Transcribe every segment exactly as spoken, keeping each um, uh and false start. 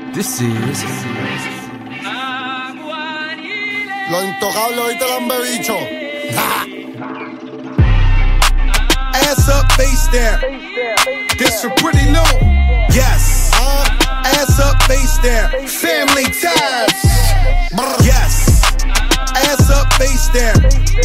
This is Los Intocables, ¿oíste el hambebicho? Ass up, face down. This for pretty new. Yes. Uh, ass up, face down. Family ties. Yes. Ass up, face down.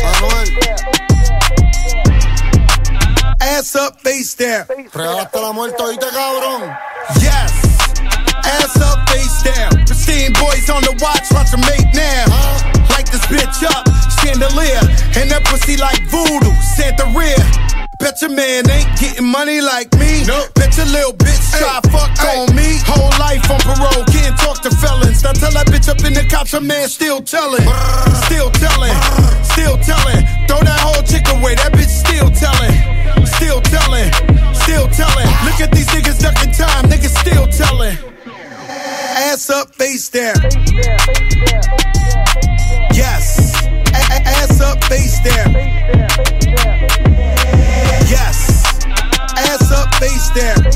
Ass up, face down. Regalaste la muerte, ¿oíste, cabrón? Yes. Ass up, face down. Pristine boys on the watch, watch them make now. Uh, Light this bitch up, chandelier. And that pussy like voodoo, Santa Rhea. Bet your man ain't getting money like me. Nope. Bet your little bitch try ay, fuck ay. on me. Whole life on parole, can't talk to felons. I tell that bitch up in the cops, a man still telling. Still telling, still telling. Throw that whole chick away, that bitch still telling. Still telling, still telling. Look at these niggas ducking time, niggas still telling. Ass up, face down. Yes. A- ass up, face down. Yes. Ass up, face down.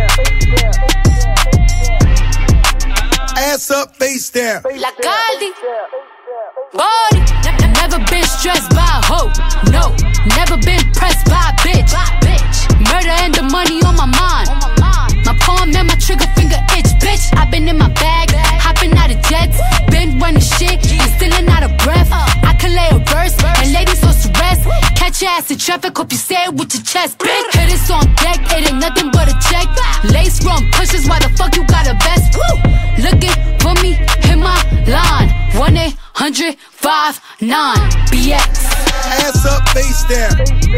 Ass up, face down. La Caldi. Body. Ne- never been stressed by a hoe. No. Never been pressed by a bitch. Murder and the money on my mind. My palm and my trigger finger itch, bitch. I been in my bag, hopping out of jets. Been running shit and stealing out of breath. I can lay a verse and ladies on to rest. Catch your ass in traffic, hope you say it with your chest, bitch. Hit this on deck, it ain't nothing but a check. Lace run pushes, why the fuck you got a vest? Woo! Looking for me, hit my line. one eight hundred five nine B X. Ass up, face down.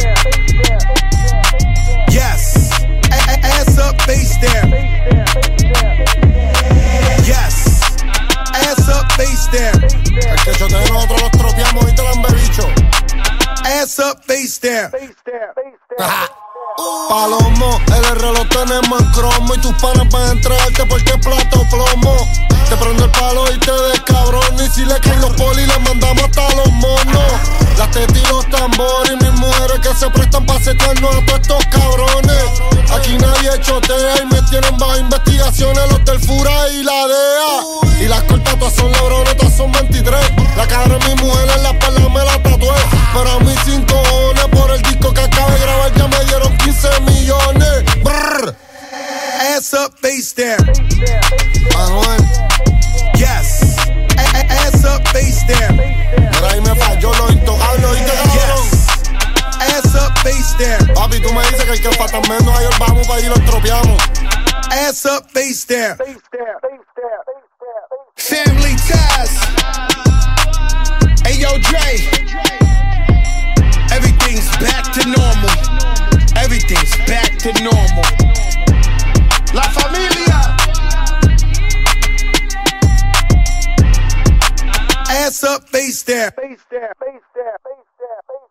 Yes. A- ass up, face down. Yes. Ass up, face down. El que yo te nosotros los tropeamos, ¿oíste el hambebicho? Ass up, face down. Palomo, el reloj tenemos en cromo y tus panas van a entregarte porque es plato plomo. Te prendo el palo y te des cabrón. Y si le caen los polis, les mandamos hasta los monos. Las tetas y los tambores y mis mujeres que se prestan para setearnos a todos estos cabrones. Aquí nadie chotea y me tienen bajo investigaciones los del Fura y la D E A. Y las cortas todas son lebrones, todas son veintitrés. La cara de mi mujer en la espalda me la tatué. Pero a mí sin cojones por el disco que acabo de grabar ya me dieron quince millones. Brrr. Ass up, face down. Manuel. Yes. A- a- ass up, face down. Pero ahí me falló los intocables, ¿oíste, cabrón? Yes. Ass up, face down. Papi, tú me dices que el que falta menos ahí vamos para ir los tropeamos. Ass up, face down. Family ties. Hey, yo, Dre. Everything's back to normal. Everything's back to normal. La familia. Ass up, face down. Face down, face down, face down, face down.